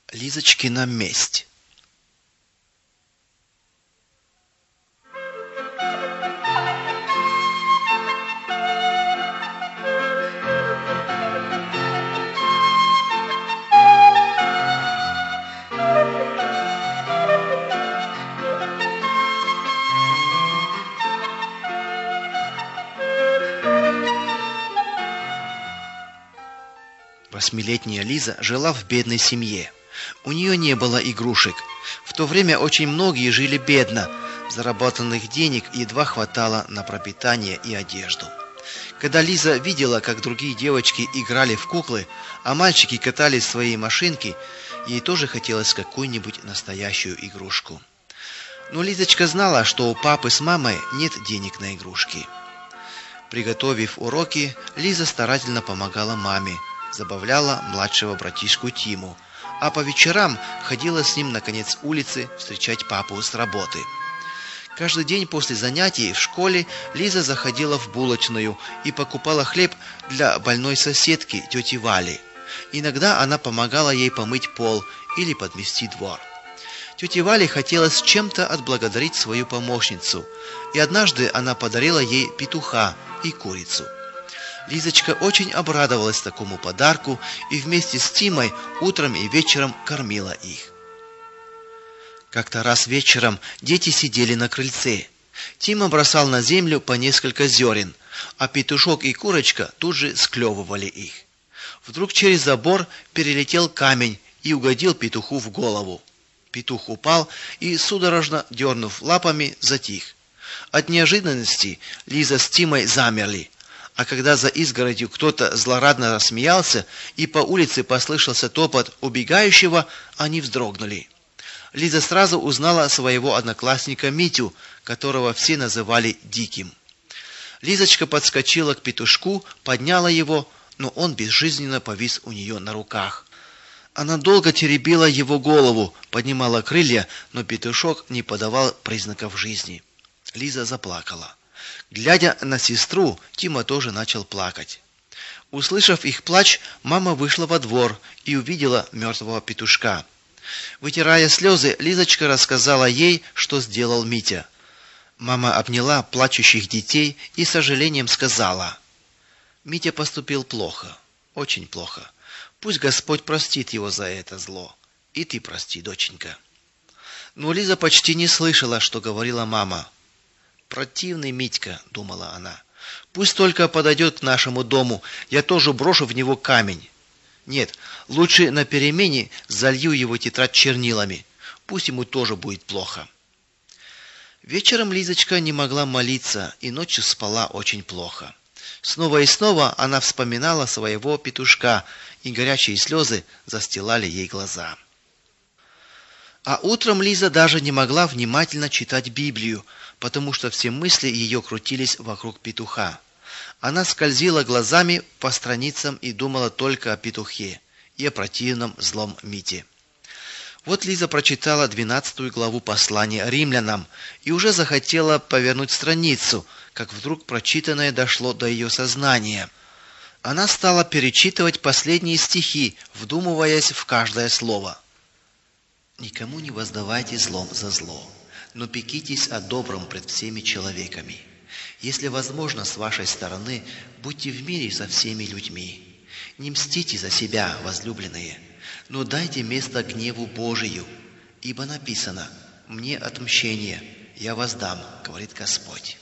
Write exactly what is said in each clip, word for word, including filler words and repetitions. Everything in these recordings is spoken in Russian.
Лизочкина месть. Восьмилетняя Лиза жила в бедной семье. У нее не было игрушек. В то время очень многие жили бедно. Заработанных денег едва хватало на пропитание и одежду. Когда Лиза видела, как другие девочки играли в куклы, а мальчики катались в своей машинке, ей тоже хотелось какую-нибудь настоящую игрушку. Но Лизочка знала, что у папы с мамой нет денег на игрушки. Приготовив уроки, Лиза старательно помогала маме, забавляла младшего братишку Тиму, а по вечерам ходила с ним на конец улицы встречать папу с работы. Каждый день после занятий в школе Лиза заходила в булочную и покупала хлеб для больной соседки, тети Вали. Иногда она помогала ей помыть пол или подмести двор. Тете Вале хотелось чем-то отблагодарить свою помощницу, и однажды она подарила ей петуха и курицу. Лизочка очень обрадовалась такому подарку и вместе с Тимой утром и вечером кормила их. Как-то раз вечером дети сидели на крыльце. Тима бросал на землю по несколько зерен, а петушок и курочка тут же склевывали их. Вдруг через забор перелетел камень и угодил петуху в голову. Петух упал и, судорожно дернув лапами, затих. От неожиданности Лиза с Тимой замерли. А когда за изгородью кто-то злорадно рассмеялся и по улице послышался топот убегающего, они вздрогнули. Лиза сразу узнала своего одноклассника Митю, которого все называли Диким. Лизочка подскочила к петушку, подняла его, но он безжизненно повис у нее на руках. Она долго теребила его голову, поднимала крылья, но петушок не подавал признаков жизни. Лиза заплакала. Глядя на сестру, Тима тоже начал плакать. Услышав их плач, мама вышла во двор и увидела мертвого петушка. Вытирая слезы, Лизочка рассказала ей, что сделал Митя. Мама обняла плачущих детей и с сожалением сказала: «Митя поступил плохо, очень плохо. Пусть Господь простит его за это зло. И ты прости, доченька». Но Лиза почти не слышала, что говорила мама. «Противный Митька», — думала она. «Пусть только подойдет к нашему дому, я тоже брошу в него камень. Нет, лучше на перемене залью его тетрадь чернилами. Пусть ему тоже будет плохо». Вечером Лизочка не могла молиться и ночью спала очень плохо. Снова и снова она вспоминала своего петушка, и горячие слезы застилали ей глаза. А утром Лиза даже не могла внимательно читать Библию, потому что все мысли ее крутились вокруг петуха. Она скользила глазами по страницам и думала только о петухе и о противном злом Мите. Вот Лиза прочитала двенадцатую главу послания римлянам и уже захотела повернуть страницу, как вдруг прочитанное дошло до ее сознания. Она стала перечитывать последние стихи, вдумываясь в каждое слово. «Никому не воздавайте злом за зло, но пекитесь о добром пред всеми человеками. Если возможно с вашей стороны, будьте в мире со всеми людьми. Не мстите за себя, возлюбленные, но дайте место гневу Божию, ибо написано: «Мне отмщение, я воздам, говорит Господь».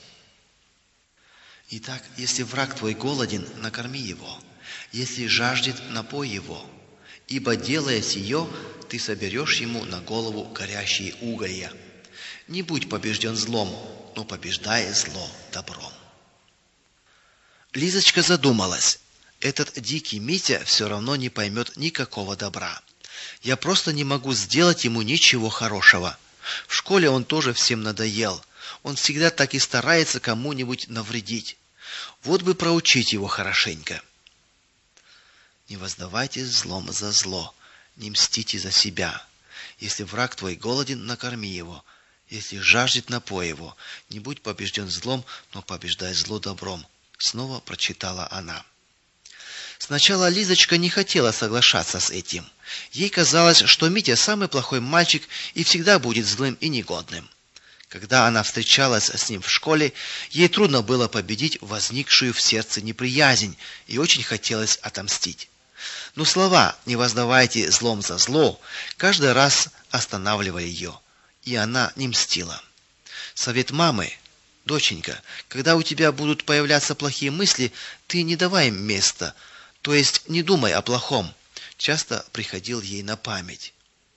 Итак, если враг твой голоден, накорми его, если жаждет, напой его, ибо, делая сие, ты соберешь ему на голову горящие уголья. Не будь побежден злом, но побеждай зло добром». Лизочка задумалась. Этот дикий Митя все равно не поймет никакого добра. Я просто не могу сделать ему ничего хорошего. В школе он тоже всем надоел. Он всегда так и старается кому-нибудь навредить. Вот бы проучить его хорошенько. Не воздавайте злом за зло, не мстите за себя. Если враг твой голоден, накорми его. Если жаждет, напой его. Не будь побежден злом, но побеждай зло добром. Снова прочитала она. Сначала Лизочка не хотела соглашаться с этим. Ей казалось, что Митя самый плохой мальчик и всегда будет злым и негодным. Когда она встречалась с ним в школе, ей трудно было победить возникшую в сердце неприязнь, и очень хотелось отомстить. Но слова «не воздавайте злом за зло» каждый раз останавливали ее, и она не мстила. Совет мамы: «Доченька, когда у тебя будут появляться плохие мысли, ты не давай им места, то есть не думай о плохом», часто приходил ей на память.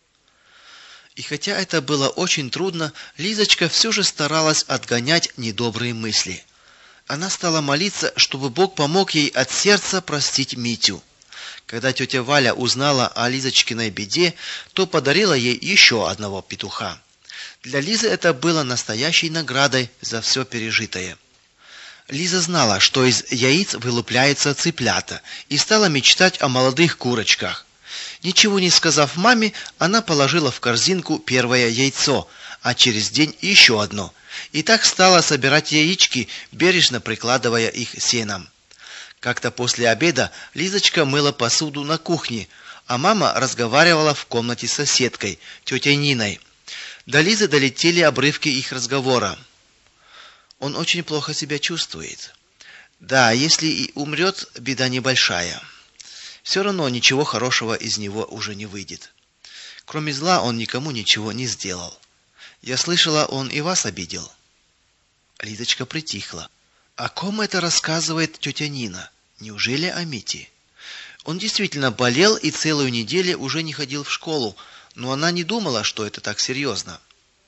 И хотя это было очень трудно, Лизочка все же старалась отгонять недобрые мысли. Она стала молиться, чтобы Бог помог ей от сердца простить Митю. Когда тетя Валя узнала о Лизочкиной беде, то подарила ей еще одного петуха. Для Лизы это было настоящей наградой за все пережитое. Лиза знала, что из яиц вылупляются цыплята, и стала мечтать о молодых курочках. Ничего не сказав маме, она положила в корзинку первое яйцо, а через день еще одно. И так стала собирать яички, бережно прикладывая их сеном. Как-то после обеда Лизочка мыла посуду на кухне, а мама разговаривала в комнате с соседкой, тетей Ниной. До Лизы долетели обрывки их разговора. «Он очень плохо себя чувствует. Да, если и умрет, беда небольшая. Все равно ничего хорошего из него уже не выйдет. Кроме зла он никому ничего не сделал. Я слышала, он и вас обидел». Лизочка притихла. О ком это рассказывает тетя Нина? Неужели о Мите? Он действительно болел и целую неделю уже не ходил в школу, но она не думала, что это так серьезно.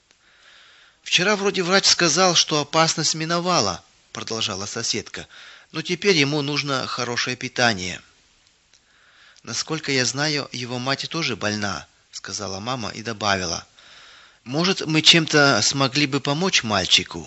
«Вчера вроде врач сказал, что опасность миновала», — продолжала соседка, «но теперь ему нужно хорошее питание». «Насколько я знаю, его мать тоже больна», — сказала мама и добавила: «Может, мы чем-то смогли бы помочь мальчику?»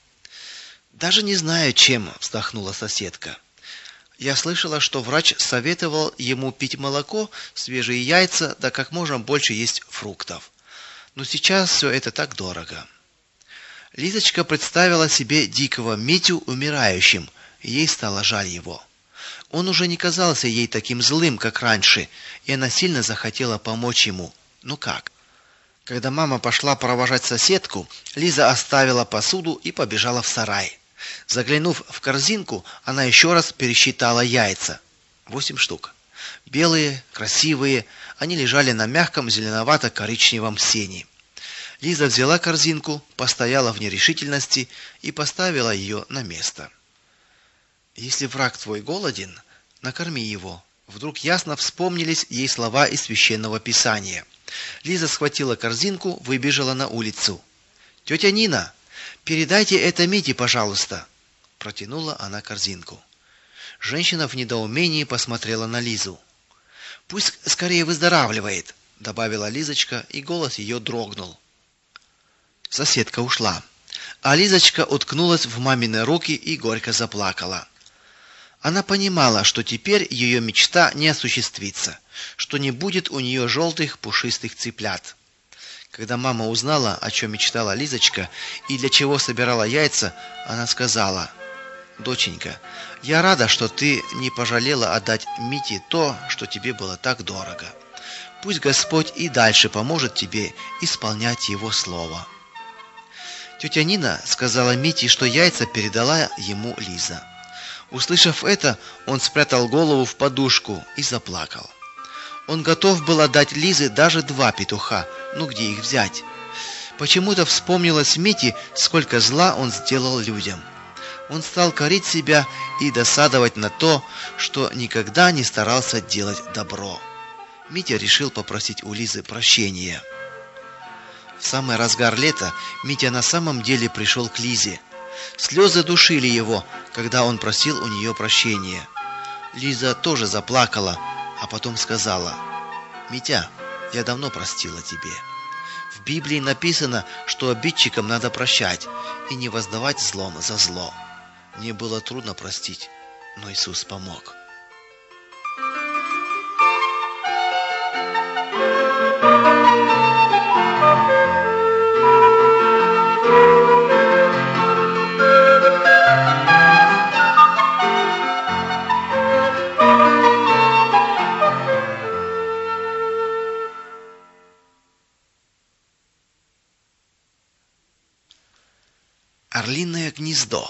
«Даже не знаю, чем», — вздохнула соседка. «Я слышала, что врач советовал ему пить молоко, свежие яйца, да как можно больше есть фруктов. Но сейчас все это так дорого». Лизочка представила себе дикого Митю умирающим, и ей стало жаль его. Он уже не казался ей таким злым, как раньше, и она сильно захотела помочь ему. Ну как? Когда мама пошла провожать соседку, Лиза оставила посуду и побежала в сарай. Заглянув в корзинку, она еще раз пересчитала яйца. Восемь штук. Белые, красивые, они лежали на мягком зеленовато-коричневом сене. Лиза взяла корзинку, постояла в нерешительности и поставила ее на место. «Если враг твой голоден, накорми его». Вдруг ясно вспомнились ей слова из священного писания. Лиза схватила корзинку, выбежала на улицу. «Тетя Нина, передайте это Мите, пожалуйста», — протянула она корзинку. Женщина в недоумении посмотрела на Лизу. «Пусть скорее выздоравливает», — добавила Лизочка, и голос ее дрогнул. Соседка ушла, а Лизочка уткнулась в мамины руки и горько заплакала. Она понимала, что теперь ее мечта не осуществится, что не будет у нее желтых пушистых цыплят. Когда мама узнала, о чем мечтала Лизочка и для чего собирала яйца, она сказала: «Доченька, я рада, что ты не пожалела отдать Мите то, что тебе было так дорого. Пусть Господь и дальше поможет тебе исполнять Его слово». Тетя Нина сказала Мите, что яйца передала ему Лиза. Услышав это, он спрятал голову в подушку и заплакал. Он готов был отдать Лизе даже два петуха, ну где их взять? Почему-то вспомнилось Мите, сколько зла он сделал людям. Он стал корить себя и досадовать на то, что никогда не старался делать добро. Митя решил попросить у Лизы прощения. В самый разгар лета Митя на самом деле пришел к Лизе. Слезы душили его, когда он просил у нее прощения. Лиза тоже заплакала, а потом сказала: «Митя, я давно простила тебе. В Библии написано, что обидчикам надо прощать и не воздавать злом за зло. Мне было трудно простить, но Иисус помог». Орлиное гнездо.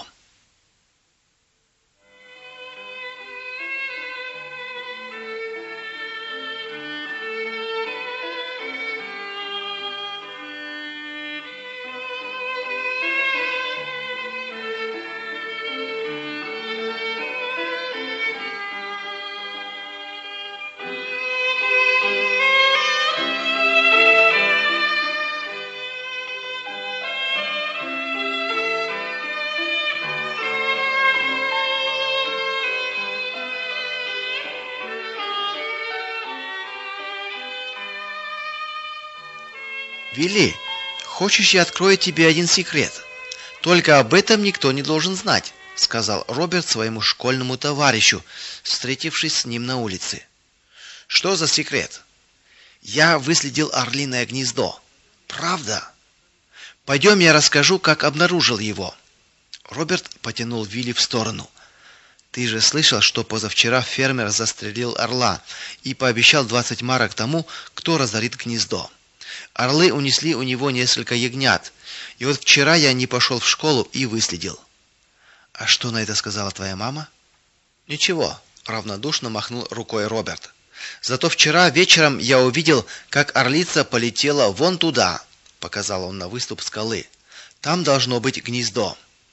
Вилли, хочешь, я открою тебе один секрет? Только об этом никто не должен знать, сказал Роберт своему школьному товарищу, встретившись с ним на улице. Что за секрет? Я выследил орлиное гнездо. Правда? Пойдем, я расскажу, как обнаружил его. Роберт потянул Вилли в сторону. Ты же слышал, что позавчера фермер застрелил орла и пообещал двадцать марок тому, кто разорит гнездо. Орлы унесли у него несколько ягнят. И вот вчера я не пошел в школу и выследил. А что на это сказала твоя мама? Ничего, равнодушно махнул рукой Роберт. Зато вчера вечером я увидел, как орлица полетела вон туда, показал он на выступ скалы. Там должно быть гнездо.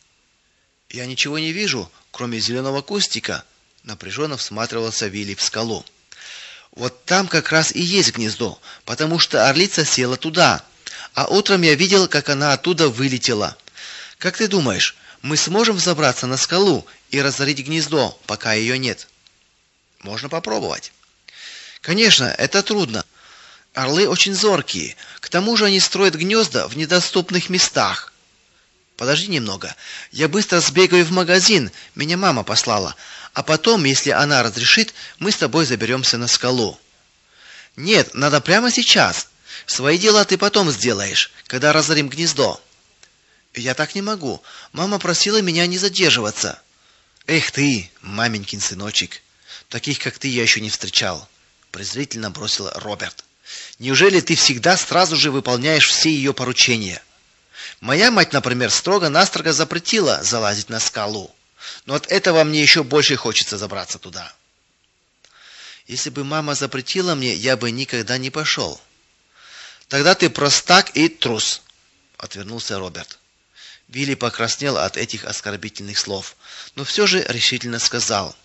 Я ничего не вижу, кроме зеленого кустика, напряженно всматривался Вилли в скалу. Вот там как раз и есть гнездо, потому что орлица села туда. А утром я видел, как она оттуда вылетела. Как ты думаешь, мы сможем взобраться на скалу и разорить гнездо, пока ее нет? Можно попробовать. Конечно, это трудно. Орлы очень зоркие. К тому же они строят гнезда в недоступных местах. Подожди немного. Я быстро сбегаю в магазин, меня мама послала. А потом, если она разрешит, мы с тобой заберемся на скалу. Нет, надо прямо сейчас. Свои дела ты потом сделаешь, когда разорим гнездо. Я так не могу. Мама просила меня не задерживаться. Эх ты, маменькин сыночек. Таких, как ты, я еще не встречал, презрительно бросил Роберт. Неужели ты всегда сразу же выполняешь все ее поручения? Моя мать, например, строго-настрого запретила залазить на скалу. Но от этого мне еще больше хочется забраться туда. Если бы мама запретила мне, я бы никогда не пошел. Тогда ты простак и трус, отвернулся Роберт. Вилли покраснел от этих оскорбительных слов, но все же решительно сказал: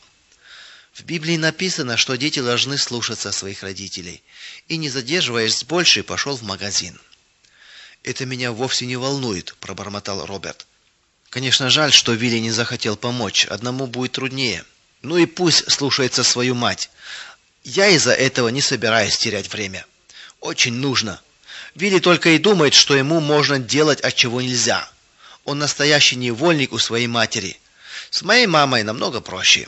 в Библии написано, что дети должны слушаться своих родителей, и не задерживаясь больше, пошел в магазин. Это меня вовсе не волнует, пробормотал Роберт. Конечно, жаль, что Вилли не захотел помочь, одному будет труднее. Ну и пусть слушается свою мать. Я из-за этого не собираюсь терять время. Очень нужно. Вилли только и думает, что ему можно делать, а чего нельзя. Он настоящий невольник у своей матери. С моей мамой намного проще.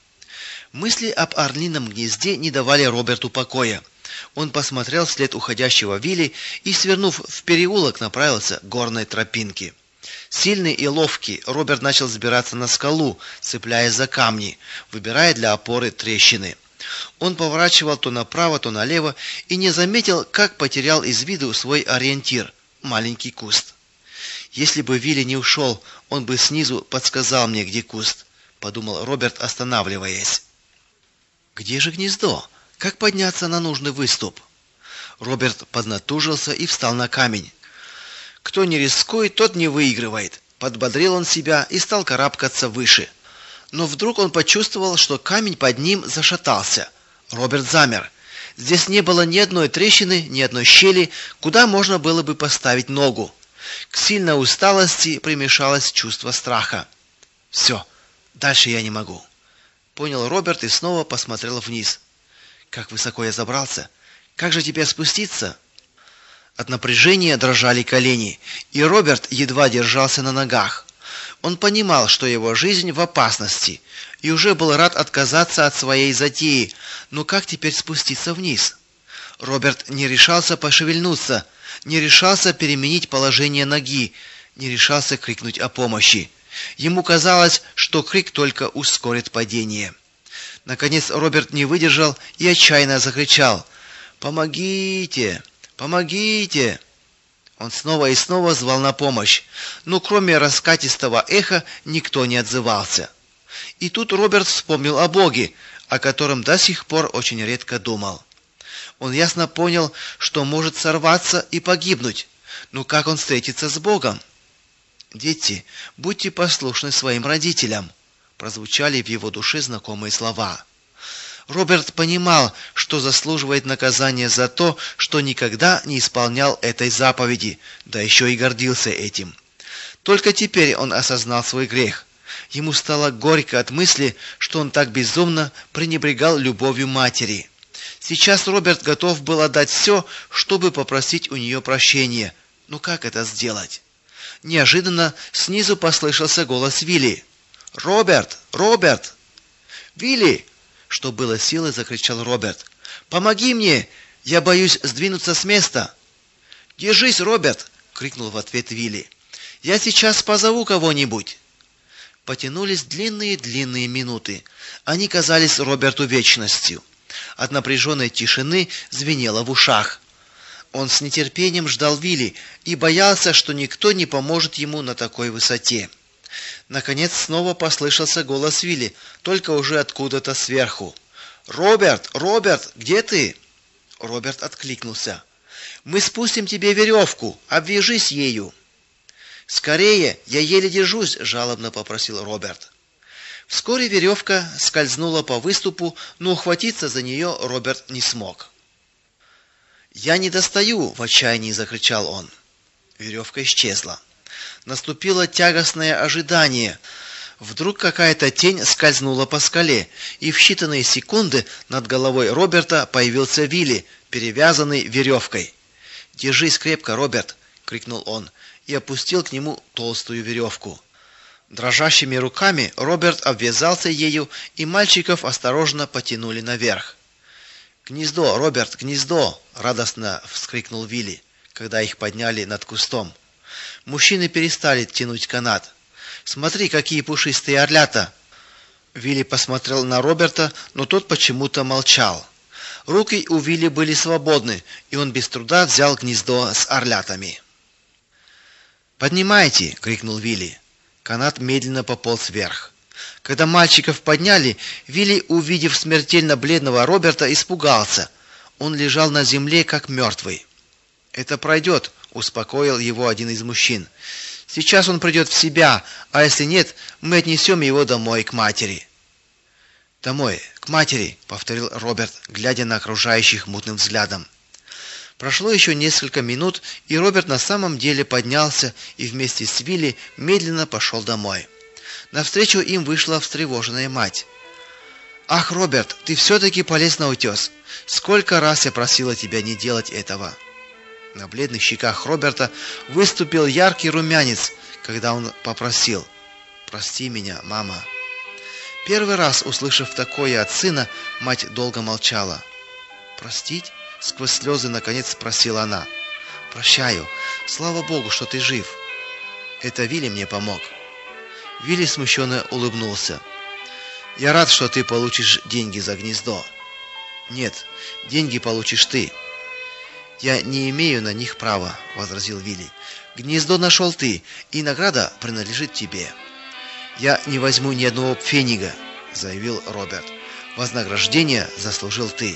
Мысли об орлином гнезде не давали Роберту покоя. Он посмотрел вслед уходящего Вилли и, свернув в переулок, направился к горной тропинке. Сильный и ловкий, Роберт начал взбираться на скалу, цепляясь за камни, выбирая для опоры трещины. Он поворачивал то направо, то налево и не заметил, как потерял из виду свой ориентир маленький куст. Если бы Вилли не ушел, он бы снизу подсказал мне, где куст, подумал Роберт, останавливаясь. Где же гнездо? Как подняться на нужный выступ? Роберт поднатужился и встал на камень. Кто не рискует, тот не выигрывает, подбодрил он себя и стал карабкаться выше. Но вдруг он почувствовал, что камень под ним зашатался. Роберт замер. Здесь не было ни одной трещины, ни одной щели, куда можно было бы поставить ногу. К сильной усталости примешалось чувство страха. Все, дальше я не могу, понял Роберт и снова посмотрел вниз. Как высоко я забрался? Как же теперь спуститься? От напряжения дрожали колени, и Роберт едва держался на ногах. Он понимал, что его жизнь в опасности, и уже был рад отказаться от своей затеи, но как теперь спуститься вниз? Роберт не решался пошевельнуться, не решался переменить положение ноги, не решался крикнуть о помощи. Ему казалось, что крик только ускорит падение. Наконец Роберт не выдержал и отчаянно закричал: "Помогите! Помогите!" Он снова и снова звал на помощь, но кроме раскатистого эха никто не отзывался. И тут Роберт вспомнил о Боге, о котором до сих пор очень редко думал. Он ясно понял, что может сорваться и погибнуть. Но как он встретится с Богом? «Дети, будьте послушны своим родителям», прозвучали в его душе знакомые слова. Роберт понимал, что заслуживает наказания за то, что никогда не исполнял этой заповеди, да еще и гордился этим. Только теперь он осознал свой грех. Ему стало горько от мысли, что он так безумно пренебрегал любовью матери. Сейчас Роберт готов был отдать все, чтобы попросить у нее прощения. Но как это сделать? Неожиданно снизу послышался голос Вилли. «Роберт! Роберт!» «Вилли!» Что было силы, закричал Роберт. «Помоги мне! Я боюсь сдвинуться с места!» «Держись, Роберт!» крикнул в ответ Вилли. «Я сейчас позову кого-нибудь!» Потянулись длинные-длинные минуты. Они казались Роберту вечностью. От напряженной тишины звенело в ушах. Он с нетерпением ждал Вилли и боялся, что никто не поможет ему на такой высоте. Наконец снова послышался голос Вилли, только уже откуда-то сверху. «Роберт! Роберт! Где ты?» Роберт откликнулся. «Мы спустим тебе веревку. Обвяжись ею». «Скорее! Я еле держусь!» — жалобно попросил Роберт. Вскоре веревка скользнула по выступу, но ухватиться за нее Роберт не смог. «Я не достаю!» — в отчаянии закричал он. Веревка исчезла. Наступило тягостное ожидание. Вдруг какая-то тень скользнула по скале, и в считанные секунды над головой Роберта появился Вилли, перевязанный веревкой. «Держись крепко, Роберт!» — крикнул он и опустил к нему толстую веревку. Дрожащими руками Роберт обвязался ею, и мальчиков осторожно потянули наверх. «Гнездо, Роберт, гнездо!» — радостно вскрикнул Вилли, когда их подняли над кустом. Мужчины перестали тянуть канат. «Смотри, какие пушистые орлята!» Вилли посмотрел на Роберта, но тот почему-то молчал. Руки у Вилли были свободны, и он без труда взял гнездо с орлятами. «Поднимайте!» — крикнул Вилли. Канат медленно пополз вверх. Когда мальчиков подняли, Вилли, увидев смертельно бледного Роберта, испугался. Он лежал на земле, как мертвый. «Это пройдет», — успокоил его один из мужчин. «Сейчас он придет в себя, а если нет, мы отнесем его домой к матери». «Домой, к матери», — повторил Роберт, глядя на окружающих мутным взглядом. Прошло еще несколько минут, и Роберт на самом деле поднялся и вместе с Вилли медленно пошел домой. Навстречу им вышла встревоженная мать. «Ах, Роберт, ты все-таки полез на утес! Сколько раз я просила тебя не делать этого!» На бледных щеках Роберта выступил яркий румянец, когда он попросил: «Прости меня, мама». Первый раз услышав такое от сына, мать долго молчала. «Простить?» — сквозь слезы наконец спросила она. «Прощаю. Слава Богу, что ты жив. Это Вилли мне помог». Вилли смущенно улыбнулся. «Я рад, что ты получишь деньги за гнездо». «Нет, деньги получишь ты». «Я не имею на них права», — возразил Вилли. «Гнездо нашел ты, и награда принадлежит тебе». «Я не возьму ни одного пфенига», — заявил Роберт. «Вознаграждение заслужил ты».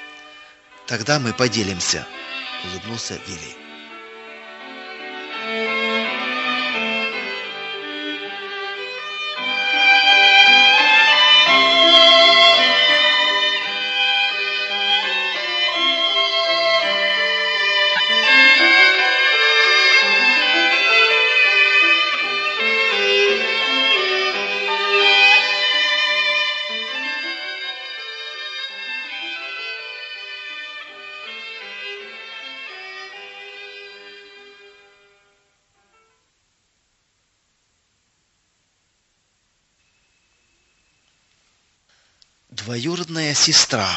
«Тогда мы поделимся», — улыбнулся Вилли. Двоюродная сестра.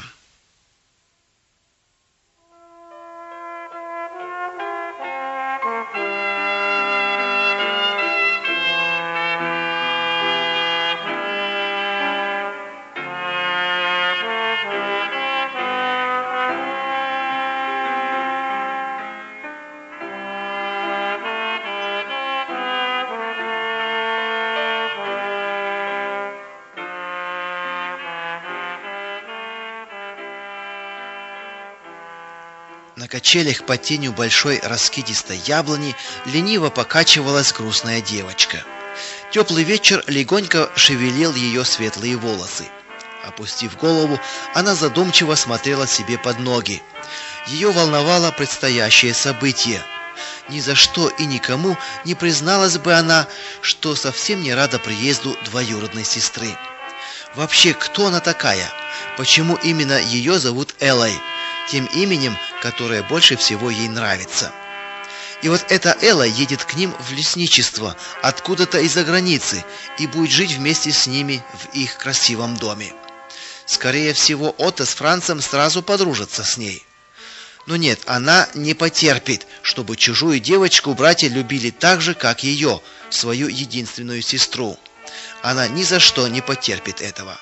На качелях под тенью большой раскидистой яблони лениво покачивалась грустная девочка. Теплый вечер легонько шевелил ее светлые волосы. Опустив голову, она задумчиво смотрела себе под ноги. Ее волновало предстоящее событие. Ни за что и никому не призналась бы она, что совсем не рада приезду двоюродной сестры. Вообще, кто она такая? Почему именно ее зовут Эллой, тем именем, которое больше всего ей нравится? И вот эта Элла едет к ним в лесничество откуда-то из-за границы и будет жить вместе с ними в их красивом доме. Скорее всего, Отто с Францем сразу подружатся с ней. Но нет, она не потерпит, чтобы чужую девочку братья любили так же, как ее, свою единственную сестру. Она ни за что не потерпит этого.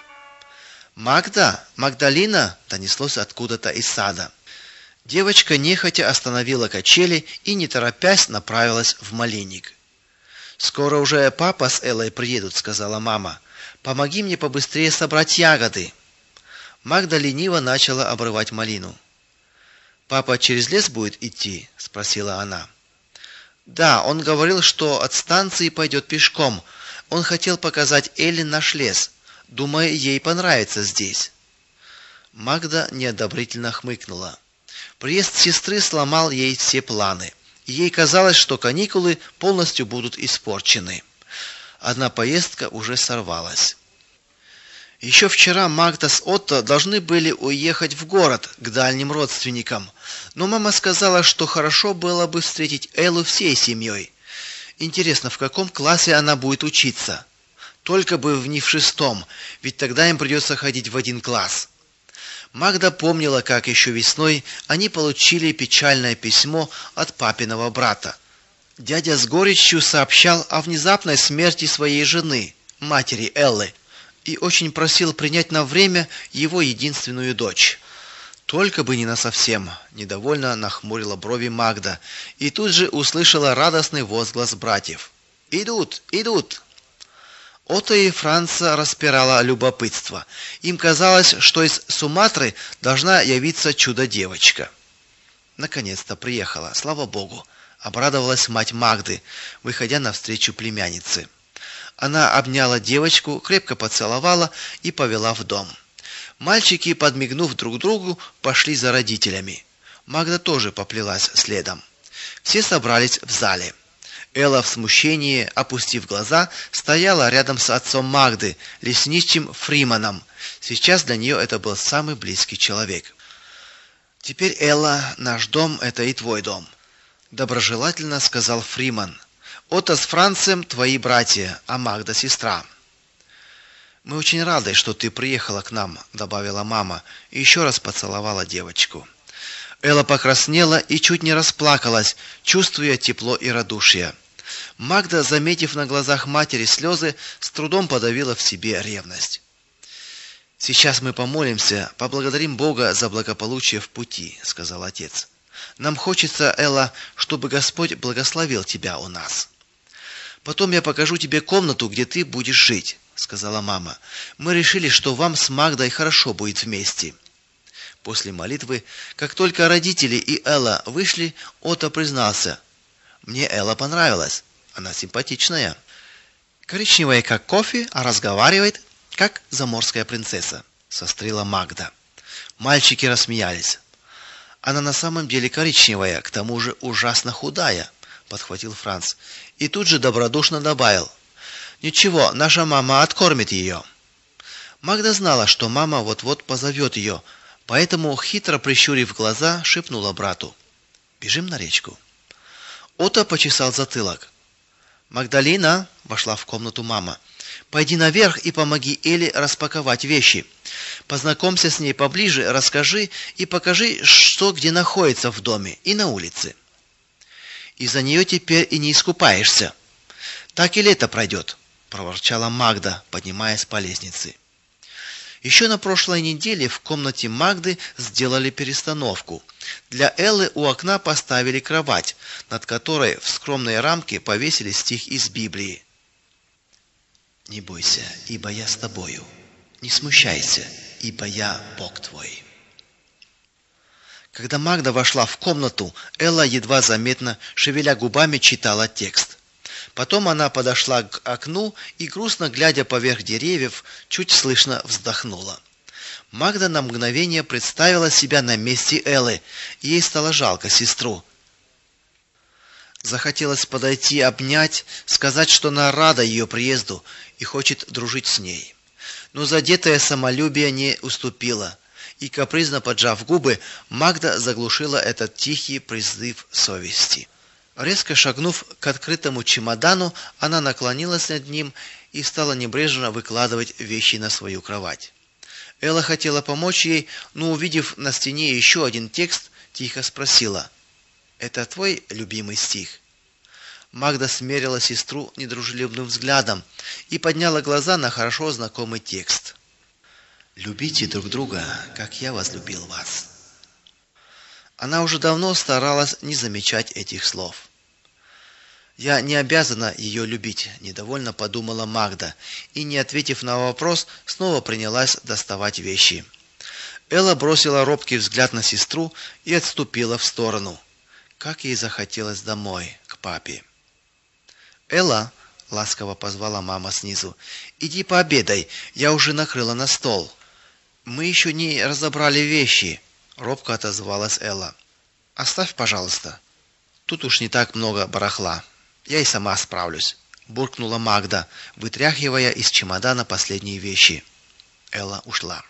«Магда, Магдалина!» — донеслось откуда-то из сада. Девочка нехотя остановила качели и, не торопясь, направилась в малинник. «Скоро уже папа с Эллой приедут», — сказала мама. «Помоги мне побыстрее собрать ягоды». Магда лениво начала обрывать малину. «Папа через лес будет идти?» — спросила она. «Да, он говорил, что от станции пойдет пешком. Он хотел показать Элле наш лес. Думаю, ей понравится здесь». Магда неодобрительно хмыкнула. Приезд сестры сломал ей все планы. И ей казалось, что каникулы полностью будут испорчены. Одна поездка уже сорвалась. Еще вчера Магда с Отто должны были уехать в город к дальним родственникам, но мама сказала, что хорошо было бы встретить Эллу всей семьей. Интересно, в каком классе она будет учиться? Только бы не в шестом, ведь тогда им придется ходить в один класс. Магда помнила, как еще весной они получили печальное письмо от папиного брата. Дядя с горечью сообщал о внезапной смерти своей жены, матери Эллы, и очень просил принять на время его единственную дочь. Только бы не насовсем, недовольно нахмурила брови Магда, и тут же услышала радостный возглас братьев. «Идут, идут!» Отто и Франца распирало любопытство. Им казалось, что из Суматры должна явиться чудо-девочка. Наконец-то приехала, слава богу, обрадовалась мать Магды, выходя навстречу племяннице. Она обняла девочку, крепко поцеловала и повела в дом. Мальчики, подмигнув друг другу, пошли за родителями. Магда тоже поплелась следом. Все собрались в зале. Элла в смущении, опустив глаза, стояла рядом с отцом Магды, лесничим Фриманом. Сейчас для нее это был самый близкий человек. «Теперь, Элла, наш дом — это и твой дом», — доброжелательно сказал Фриман. «Отто с Францем твои братья, а Магда — сестра». «Мы очень рады, что ты приехала к нам», — добавила мама, и еще раз поцеловала девочку. Элла покраснела и чуть не расплакалась, чувствуя тепло и радушие. Магда, заметив на глазах матери слезы, с трудом подавила в себе ревность. «Сейчас мы помолимся, поблагодарим Бога за благополучие в пути», — сказал отец. «Нам хочется, Элла, чтобы Господь благословил тебя у нас. Потом я покажу тебе комнату, где ты будешь жить», — сказала мама. «Мы решили, что вам с Магдой хорошо будет вместе». После молитвы, как только родители и Элла вышли, Отто признался: «Мне Элла понравилась. Она симпатичная. Коричневая, как кофе, а разговаривает, как заморская принцесса», — сострила Магда. Мальчики рассмеялись. «Она на самом деле коричневая, к тому же ужасно худая», — подхватил Франц. И тут же добродушно добавил: «Ничего, наша мама откормит ее». Магда знала, что мама вот-вот позовет ее, поэтому, хитро прищурив глаза, шепнула брату: «Бежим на речку». Отто почесал затылок. «Магдалина», — вошла в комнату мама, — «пойди наверх и помоги Элле распаковать вещи. Познакомься с ней поближе, расскажи и покажи, что где находится в доме и на улице. Из-за нее теперь и не искупаешься. Так и лето пройдет», — проворчала Магда, поднимаясь по лестнице. Еще на прошлой неделе в комнате Магды сделали перестановку. Для Эллы у окна поставили кровать, над которой в скромной рамке повесили стих из Библии. «Не бойся, ибо я с тобою. Не смущайся, ибо я Бог твой». Когда Магда вошла в комнату, Элла едва заметно, шевеля губами, читала текст. Потом она подошла к окну и, грустно глядя поверх деревьев, чуть слышно вздохнула. Магда на мгновение представила себя на месте Эллы, и ей стало жалко сестру. Захотелось подойти, обнять, сказать, что она рада ее приезду и хочет дружить с ней. Но задетое самолюбие не уступило, и, капризно поджав губы, Магда заглушила этот тихий призыв совести. Резко шагнув к открытому чемодану, она наклонилась над ним и стала небрежно выкладывать вещи на свою кровать. Элла хотела помочь ей, но, увидев на стене еще один текст, тихо спросила: «Это твой любимый стих?» Магда смерила сестру недружелюбным взглядом и подняла глаза на хорошо знакомый текст. «Любите друг друга, как я возлюбил вас». Она уже давно старалась не замечать этих слов. «Я не обязана ее любить», — недовольно подумала Магда, и, не ответив на вопрос, снова принялась доставать вещи. Элла бросила робкий взгляд на сестру и отступила в сторону. Как ей захотелось домой, к папе. «Элла», — ласково позвала мама снизу, — «иди пообедай, я уже накрыла на стол». «Мы еще не разобрали вещи», — робко отозвалась Элла. «Оставь, пожалуйста. Тут уж не так много барахла. Я и сама справлюсь», — буркнула Магда, вытряхивая из чемодана последние вещи. Элла ушла.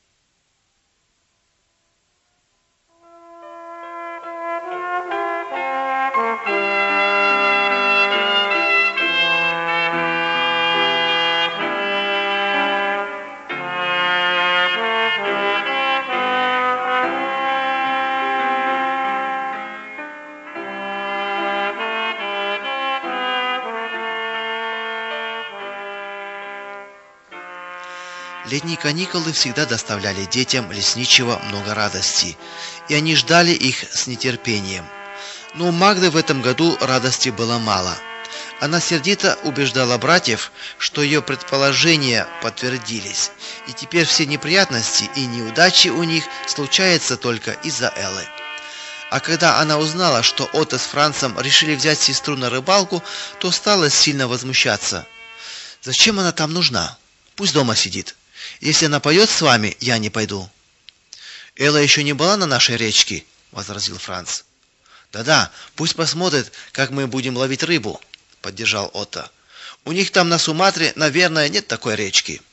Летние каникулы всегда доставляли детям лесничего много радости, и они ждали их с нетерпением. Но у Магды в этом году радости было мало. Она сердито убеждала братьев, что ее предположения подтвердились, и теперь все неприятности и неудачи у них случаются только из-за Эллы. А когда она узнала, что Отто с Францем решили взять сестру на рыбалку, то стала сильно возмущаться. «Зачем она там нужна? Пусть дома сидит. Если она поет с вами, я не пойду». «Элла еще не была на нашей речке», — возразил Франц. «Да-да, пусть посмотрит, как мы будем ловить рыбу», — поддержал Отто. «У них там на Суматре, наверное, нет такой речки».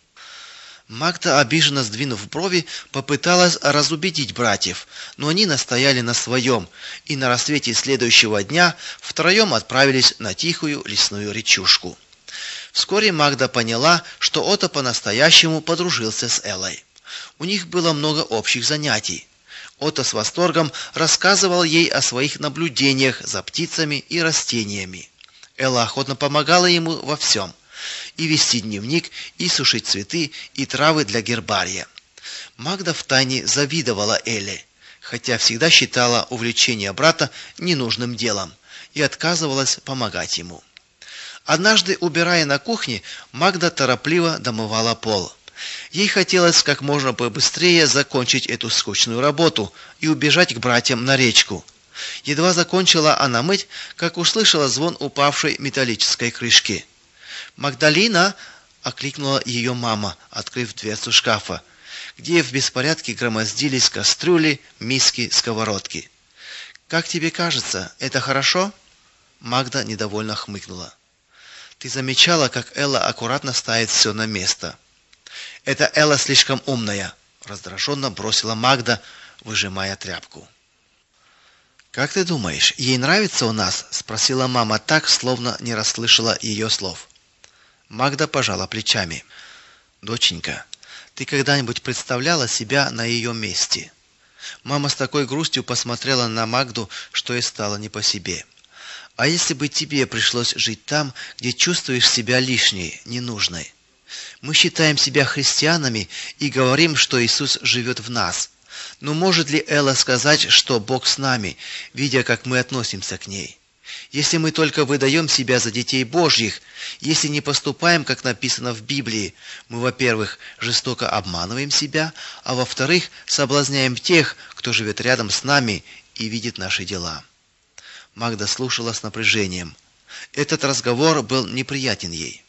Магда, обиженно сдвинув брови, попыталась разубедить братьев, но они настояли на своем, и на рассвете следующего дня втроем отправились на тихую лесную речушку. Вскоре Магда поняла, что Отто по-настоящему подружился с Эллой. У них было много общих занятий. Отто с восторгом рассказывал ей о своих наблюдениях за птицами и растениями. Элла охотно помогала ему во всем: и вести дневник, и сушить цветы, и травы для гербария. Магда втайне завидовала Элле, хотя всегда считала увлечение брата ненужным делом и отказывалась помогать ему. Однажды, убирая на кухне, Магда торопливо домывала пол. Ей хотелось как можно побыстрее закончить эту скучную работу и убежать к братьям на речку. Едва закончила она мыть, как услышала звон упавшей металлической крышки. «Магдалина!» — окликнула ее мама, открыв дверцу шкафа, где в беспорядке громоздились кастрюли, миски, сковородки. «Как тебе кажется, это хорошо?» Магда недовольно хмыкнула. «Ты замечала, как Элла аккуратно ставит все на место?» «Это Элла слишком умная», — раздраженно бросила Магда, выжимая тряпку. «Как ты думаешь, ей нравится у нас?» — спросила мама так, словно не расслышала ее слов. Магда пожала плечами. «Доченька, ты когда-нибудь представляла себя на ее месте?» Мама с такой грустью посмотрела на Магду, что ей стало не по себе. «А если бы тебе пришлось жить там, где чувствуешь себя лишней, ненужной? Мы считаем себя христианами и говорим, что Иисус живет в нас. Но может ли Элла сказать, что Бог с нами, видя, как мы относимся к ней? Если мы только выдаем себя за детей Божьих, если не поступаем, как написано в Библии, мы, во-первых, жестоко обманываем себя, а во-вторых, соблазняем тех, кто живет рядом с нами и видит наши дела. Магда слушала с напряжением. Этот разговор был неприятен ей.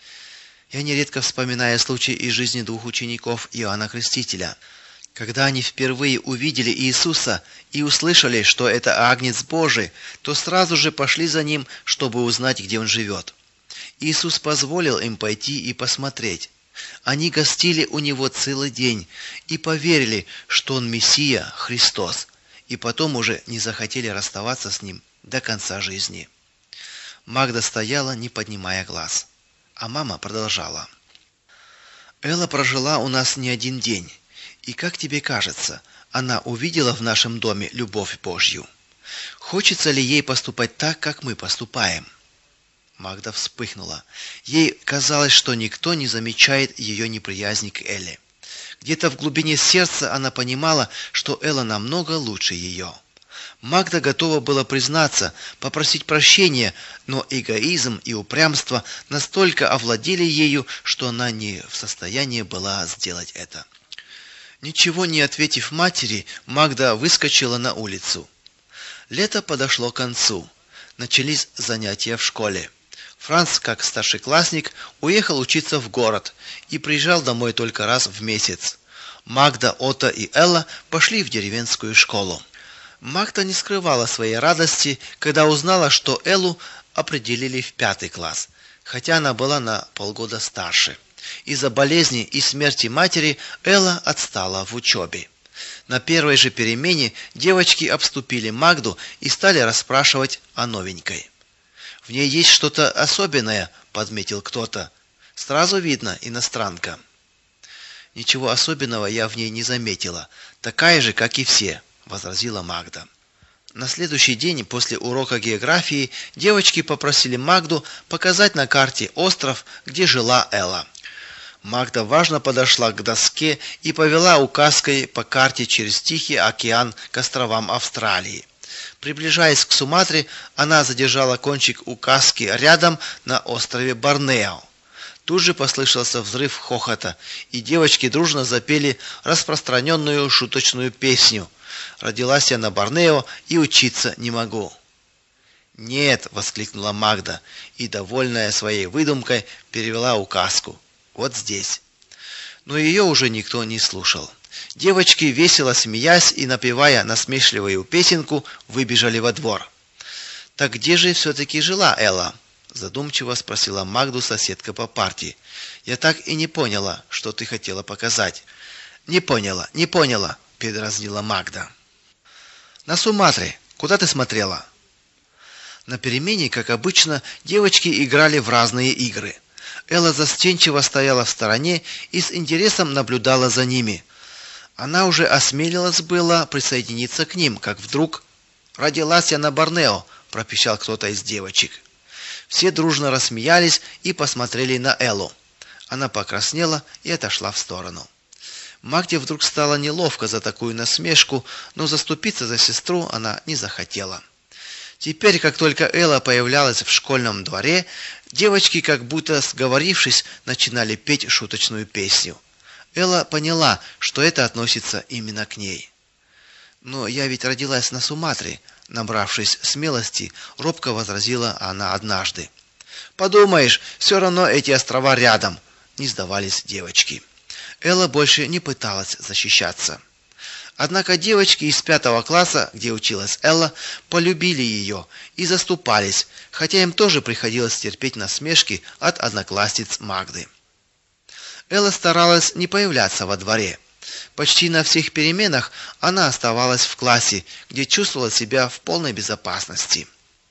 Я нередко вспоминаю случай из жизни двух учеников Иоанна Крестителя. Когда они впервые увидели Иисуса и услышали, что это Агнец Божий, то сразу же пошли за Ним, чтобы узнать, где Он живет. Иисус позволил им пойти и посмотреть. Они гостили у Него целый день и поверили, что Он Мессия, Христос, и потом уже не захотели расставаться с Ним до конца жизни. Магда стояла, не поднимая глаз, а мама продолжала. «Элла прожила у нас не один день. И как тебе кажется, она увидела в нашем доме любовь Божью? Хочется ли ей поступать так, как мы поступаем?» Магда вспыхнула. Ей казалось, что никто не замечает ее неприязни к Элле. Где-то в глубине сердца она понимала, что Элла намного лучше ее. Магда готова была признаться, попросить прощения, но эгоизм и упрямство настолько овладели ею, что она не в состоянии была сделать это. Ничего не ответив матери, Магда выскочила на улицу. Лето подошло к концу. Начались занятия в школе. Франц, как старшеклассник, уехал учиться в город и приезжал домой только раз в месяц. Магда, Отто и Элла пошли в деревенскую школу. Магда не скрывала своей радости, когда узнала, что Эллу определили в пятый класс, хотя она была на полгода старше. Из-за болезни и смерти матери Элла отстала в учебе. На первой же перемене девочки обступили Магду и стали расспрашивать о новенькой. «В ней есть что-то особенное», — подметил кто-то. «Сразу видно, иностранка». «Ничего особенного я в ней не заметила. Такая же, как и все», — возразила Магда. На следующий день после урока географии девочки попросили Магду показать на карте остров, где жила Элла. Магда важно подошла к доске и повела указкой по карте через Тихий океан к островам Австралии. Приближаясь к Суматре, она задержала кончик указки рядом на острове Борнео. Тут же послышался взрыв хохота, и девочки дружно запели распространенную шуточную песню: «Родилась я на Борнео и учиться не могу». «Нет!» — воскликнула Магда, и, довольная своей выдумкой, перевела указку. «Вот здесь». Но ее уже никто не слушал. Девочки, весело смеясь и напевая насмешливую песенку, выбежали во двор. «Так где же все-таки жила Элла?» — задумчиво спросила Магду соседка по парте. «Я так и не поняла, что ты хотела показать». «Не поняла, не поняла», — передразнила Магда. «На Суматре. Куда ты смотрела?» На перемене, как обычно, девочки играли в разные игры. Элла застенчиво стояла в стороне и с интересом наблюдала за ними. Она уже осмелилась было присоединиться к ним, как вдруг... «Родилась я на Борнео», — пропищал кто-то из девочек. Все дружно рассмеялись и посмотрели на Эллу. Она покраснела и отошла в сторону. Магде вдруг стало неловко за такую насмешку, но заступиться за сестру она не захотела. Теперь, как только Элла появлялась в школьном дворе, девочки, как будто сговорившись, начинали петь шуточную песню. Элла поняла, что это относится именно к ней. «Но я ведь родилась на Суматре», — набравшись смелости, робко возразила она однажды. «Подумаешь, все равно эти острова рядом», — не сдавались девочки. Элла больше не пыталась защищаться. Однако девочки из пятого класса, где училась Элла, полюбили ее и заступались, хотя им тоже приходилось терпеть насмешки от одноклассниц Магды. Элла старалась не появляться во дворе. Почти на всех переменах она оставалась в классе, где чувствовала себя в полной безопасности.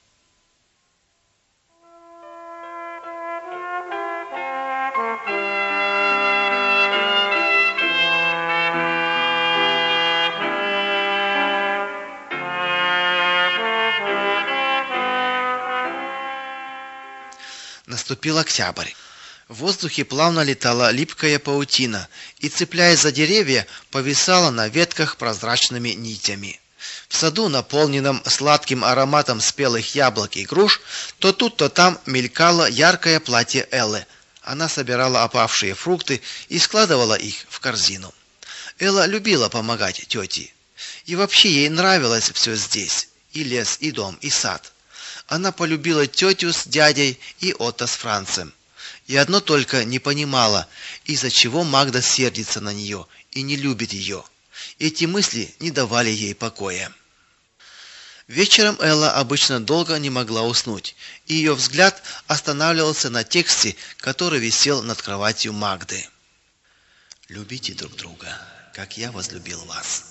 Наступил октябрь. В воздухе плавно летала липкая паутина и, цепляясь за деревья, повисала на ветках прозрачными нитями. В саду, наполненном сладким ароматом спелых яблок и груш, то тут, то там мелькало яркое платье Эллы. Она собирала опавшие фрукты и складывала их в корзину. Элла любила помогать тете. И вообще ей нравилось все здесь: и лес, и дом, и сад. Она полюбила тетю с дядей и Отто с Францем. И одно только не понимала, из-за чего Магда сердится на нее и не любит ее. Эти мысли не давали ей покоя. Вечером Элла обычно долго не могла уснуть, и ее взгляд останавливался на тексте, который висел над кроватью Магды. «Любите друг друга, как я возлюбил вас».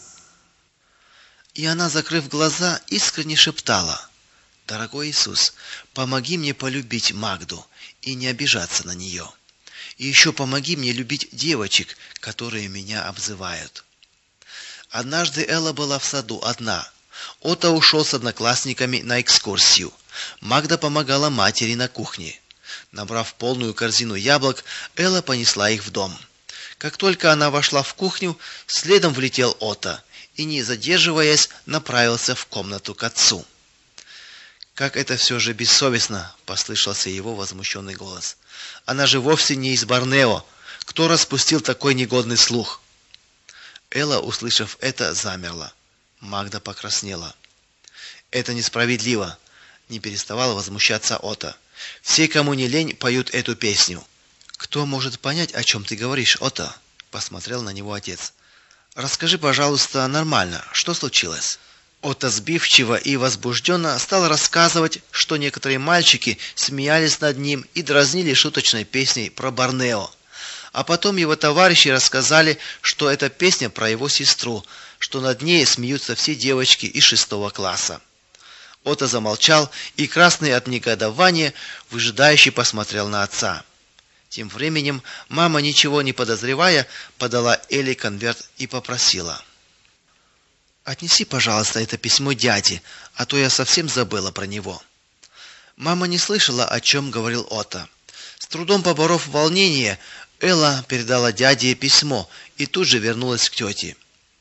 И она, закрыв глаза, искренне шептала: «Дорогой Иисус, помоги мне полюбить Магду и не обижаться на нее. И еще помоги мне любить девочек, которые меня обзывают». Однажды Элла была в саду одна. Отто ушел с одноклассниками на экскурсию. Магда помогала матери на кухне. Набрав полную корзину яблок, Элла понесла их в дом. Как только она вошла в кухню, следом влетел Отто и, не задерживаясь, направился в комнату к отцу. «Как это все же бессовестно!» — послышался его возмущенный голос. «Она же вовсе не из Борнео. Кто распустил такой негодный слух?» Элла, услышав это, замерла. Магда покраснела. «Это несправедливо!» — не переставал возмущаться Отто. «Все, кому не лень, поют эту песню». «Кто может понять, о чем ты говоришь, Отто?» — посмотрел на него отец. «Расскажи, пожалуйста, нормально, что случилось?» Отто сбивчиво и возбужденно стал рассказывать, что некоторые мальчики смеялись над ним и дразнили шуточной песней про Борнео. А потом его товарищи рассказали, что это песня про его сестру, что над ней смеются все девочки из шестого класса. Отто замолчал и, красный от негодования, выжидающе посмотрел на отца. Тем временем мама, ничего не подозревая, подала Элле конверт и попросила: «Отнеси, пожалуйста, это письмо дяде, а то я совсем забыла про него». Мама не слышала, о чем говорил Отто. С трудом поборов волнение, Элла передала дяде письмо и тут же вернулась к тете.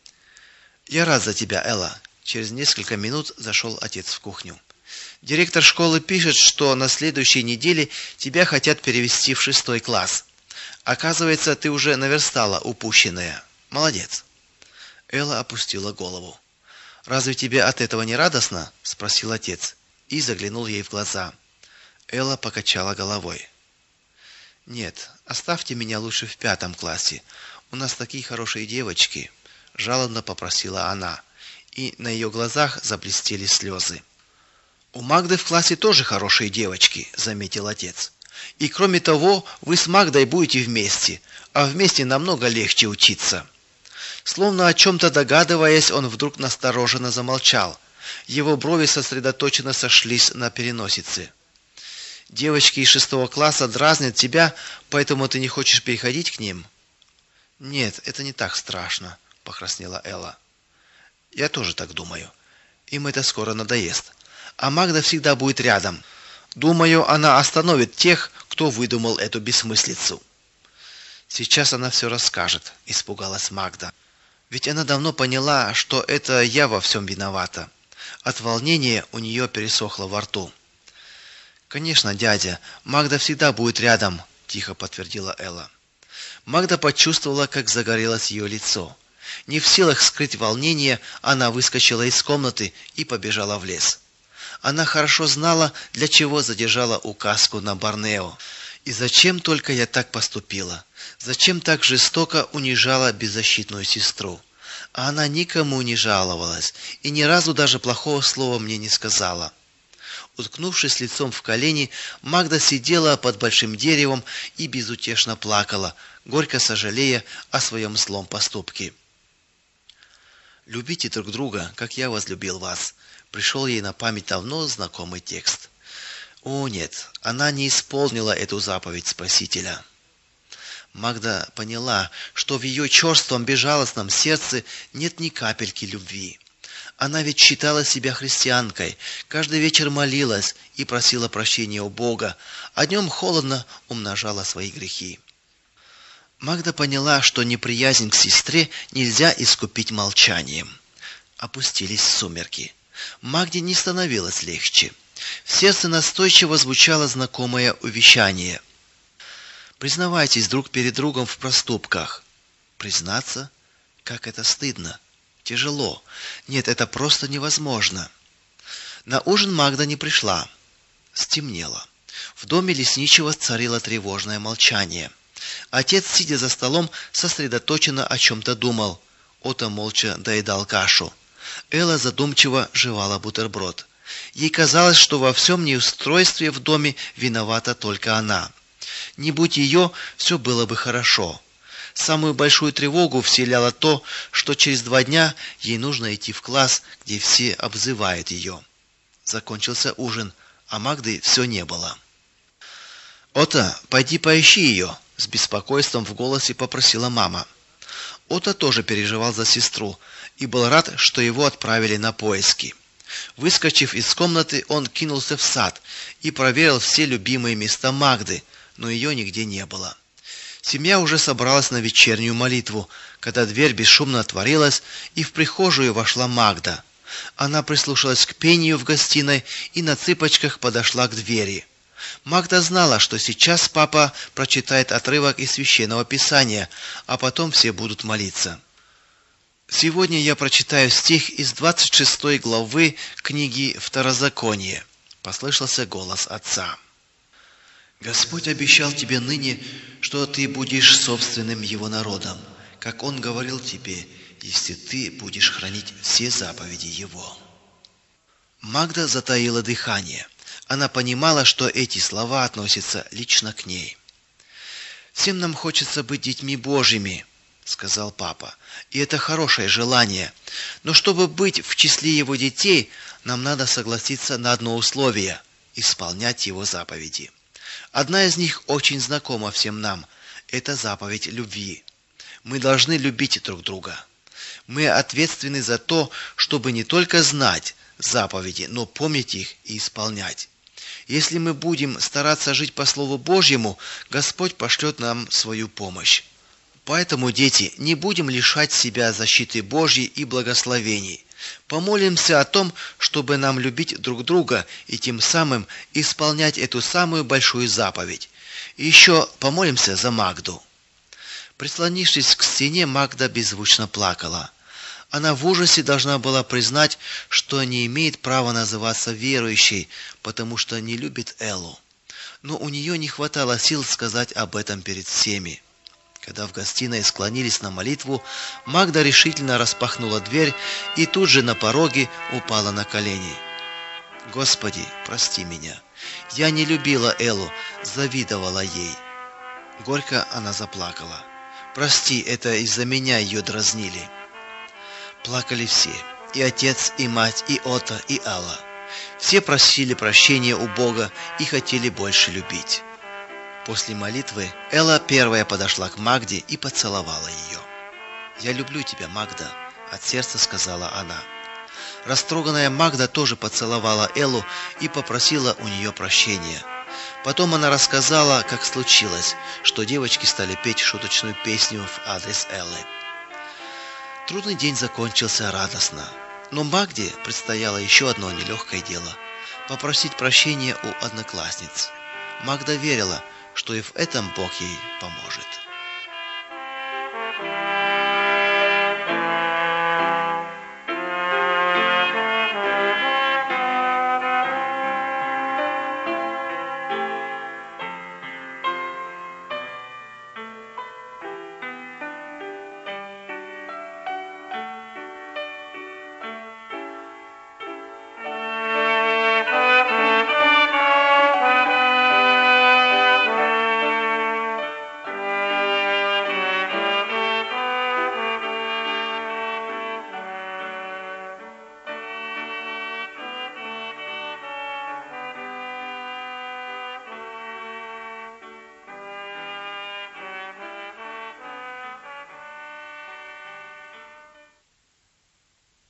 «Я рад за тебя, Элла». Через несколько минут зашел отец в кухню. «Директор школы пишет, что на следующей неделе тебя хотят перевести в шестой класс. Оказывается, ты уже наверстала упущенное. Молодец». Элла опустила голову. «Разве тебе от этого не радостно?» — спросил отец и заглянул ей в глаза. Элла покачала головой. «Нет, оставьте меня лучше в пятом классе. У нас такие хорошие девочки», — жалобно попросила она, и на ее глазах заблестели слезы. «У Магды в классе тоже хорошие девочки», — заметил отец. «И кроме того, вы с Магдой будете вместе, а вместе намного легче учиться». Словно о чем-то догадываясь, он вдруг настороженно замолчал. Его брови сосредоточенно сошлись на переносице. «Девочки из шестого класса дразнят тебя, поэтому ты не хочешь переходить к ним?» «Нет, это не так страшно», — покраснела Элла. «Я тоже так думаю. Им это скоро надоест. А Магда всегда будет рядом. Думаю, она остановит тех, кто выдумал эту бессмыслицу». «Сейчас она все расскажет», — испугалась Магда. «Ведь она давно поняла, что это я во всем виновата». От волнения у нее пересохло во рту. «Конечно, дядя, Магда всегда будет рядом», — тихо подтвердила Элла. Магда почувствовала, как загорелось ее лицо. Не в силах скрыть волнение, она выскочила из комнаты и побежала в лес. Она хорошо знала, для чего задержала указку на Борнео. И зачем только я так поступила? Зачем так жестоко унижала беззащитную сестру? А она никому не жаловалась и ни разу даже плохого слова мне не сказала. Уткнувшись лицом в колени, Магда сидела под большим деревом и безутешно плакала, горько сожалея о своем злом поступке. «Любите друг друга, как я возлюбил вас», — пришел ей на память давно знакомый текст. О нет, она не исполнила эту заповедь Спасителя. Магда поняла, что в ее черством, безжалостном сердце нет ни капельки любви. Она ведь считала себя христианкой, каждый вечер молилась и просила прощения у Бога, а днем холодно умножала свои грехи. Магда поняла, что неприязнь к сестре нельзя искупить молчанием. Опустились сумерки. Магде не становилось легче. В сердце настойчиво звучало знакомое увещание. Признавайтесь друг перед другом в проступках. Признаться? Как это стыдно. Тяжело. Нет, это просто невозможно. На ужин Магда не пришла. Стемнело. В доме лесничего царило тревожное молчание. Отец, сидя за столом, сосредоточенно о чем-то думал. Отто молча доедал кашу. Элла задумчиво жевала бутерброд. Ей казалось, что во всем неустройстве в доме виновата только она. Не будь ее, все было бы хорошо. Самую большую тревогу вселяло то, что через два дня ей нужно идти в класс, где все обзывают ее. Закончился ужин, а Магды все не было. «Отто, пойди поищи ее», — с беспокойством в голосе попросила мама. Отто тоже переживал за сестру и был рад, что его отправили на поиски. Выскочив из комнаты, он кинулся в сад и проверил все любимые места Магды, но ее нигде не было. Семья уже собралась на вечернюю молитву, когда дверь бесшумно отворилась, и в прихожую вошла Магда. Она прислушалась к пению в гостиной и на цыпочках подошла к двери. Магда знала, что сейчас папа прочитает отрывок из Священного Писания, а потом все будут молиться. Сегодня я прочитаю стих из двадцать шестой главы книги Второзаконие. Послышался голос отца. Господь обещал тебе ныне, что ты будешь собственным его народом, как он говорил тебе, если ты будешь хранить все заповеди его. Магда затаила дыхание. Она понимала, что эти слова относятся лично к ней. Всем нам хочется быть детьми Божьими, сказал папа. И это хорошее желание. Но чтобы быть в числе его детей, нам надо согласиться на одно условие исполнять его заповеди. Одна из них очень знакома всем нам это заповедь любви. Мы должны любить друг друга. Мы ответственны за то, чтобы не только знать заповеди, но помнить их и исполнять. Если мы будем стараться жить по слову Божьему, Господь пошлет нам свою помощь. Поэтому, дети, не будем лишать себя защиты Божьей и благословений. Помолимся о том, чтобы нам любить друг друга и тем самым исполнять эту самую большую заповедь. И еще помолимся за Магду. Прислонившись к стене, Магда беззвучно плакала. Она в ужасе должна была признать, что не имеет права называться верующей, потому что не любит Эллу. Но у нее не хватало сил сказать об этом перед всеми. Когда в гостиной склонились на молитву, Магда решительно распахнула дверь и тут же на пороге упала на колени. Господи, прости меня. Я не любила Эллу, завидовала ей. Горько она заплакала. Прости, это из-за меня ее дразнили. Плакали все: и отец, и мать, и Отто, и Алла. Все просили прощения у Бога и хотели больше любить. После молитвы Элла первая подошла к Магде и поцеловала ее. «Я люблю тебя, Магда», — от сердца сказала она. Растроганная Магда тоже поцеловала Эллу и попросила у нее прощения. Потом она рассказала, как случилось, что девочки стали петь шуточную песню в адрес Эллы. Трудный день закончился радостно, но Магде предстояло еще одно нелегкое дело — попросить прощения у одноклассниц. Магда верила, что и в этом Бог ей поможет.